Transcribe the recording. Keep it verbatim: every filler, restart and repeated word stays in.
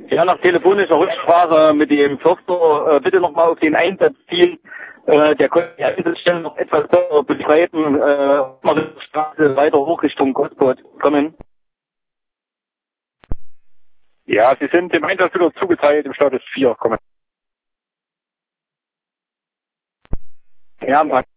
Ja, nach telefonischer Rücksprache mit dem Förster, äh, bitte nochmal auf den Einsatz ziehen. Äh, der konnte die Einsatzstelle noch etwas besser betreiben, äh, mal die Straße weiter hoch Richtung Gosport kommen. Ja, Sie sind dem Einsatz wieder zugeteilt im Status vier. Kommen. Ja,